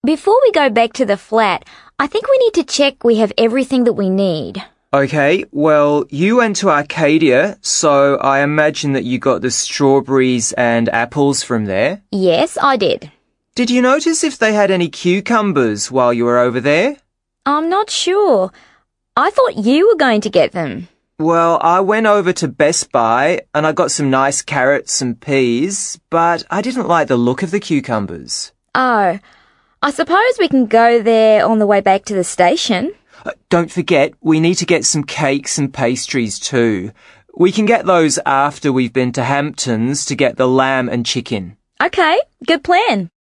Before we go back to the flat, I think we need to check we have everything that we need. Okay, well, you went to Arcadia, so I imagine that you got the strawberries and apples from there. Yes, I did. Did you notice if they had any cucumbers while you were over there? I'm not sure. I thought you were going to get them. Well, I went over to Best Buy and I got some nice carrots and peas, but I didn't like the look of the cucumbers. Oh, I suppose we can go there on the way back to the station. Don't forget, we need to get some cakes and pastries too. We can get those after we've been to Hampton's to get the lamb and chicken. Okay, good plan.